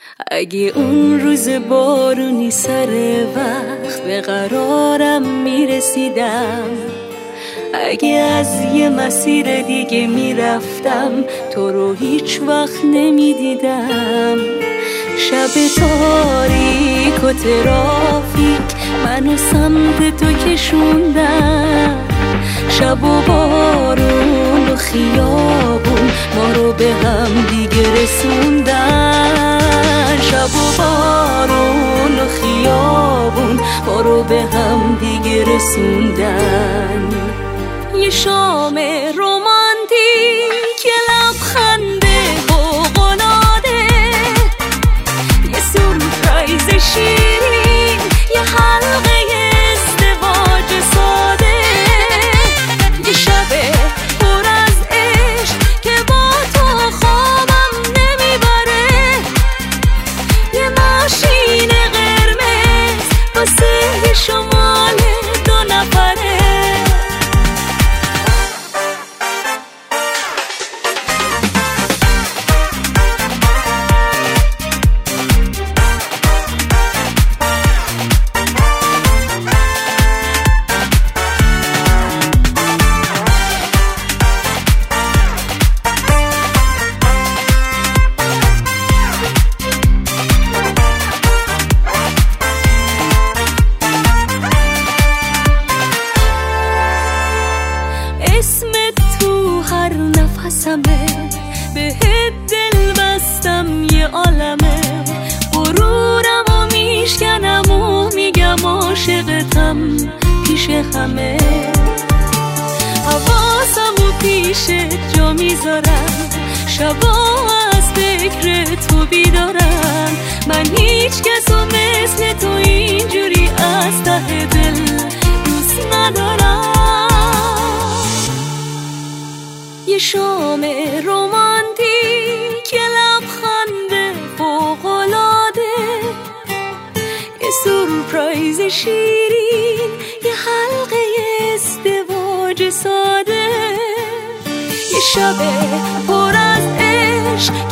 اگه اون روز بارونی سر وقت به قرارم میرسیدم، اگه از یه مسیر دیگه میرفتم تو رو هیچ وقت نمیدیدم، شب تاریک و ترافیک منو سمت تو کشوندن، شب و بارون و خیابون ما رو به هم دیگه رسوندن، شب و بارون و خیابون ما رو به هم دیگه رسوندن. یه شام رومانتیک، یه لبخنده فوق‌العاده، یه سورپرایز شیرین، یه حلقه ازدواج ساده، یه شب پر از عشق که با تو خوابم نمیبره، یه ماشین قرمز واسه شمال دو نفره. اسمت تو هر نفسمه، بهت دل بستم یه عالمه، غرورم و میشکنم و میگم عاشقتم پیش همه، حواسم و پیشت جا میذارم، شبا از فکر تو بیدارم، من هیچ کسو مثل تو اینجوری از ته دل دوست ندارم. یه شام رومانتیک، یه لبخنده فوق‌العاده، یه سورپرایز شیرین، یه حلقه ازدواج ساده، یه شب پر از عشق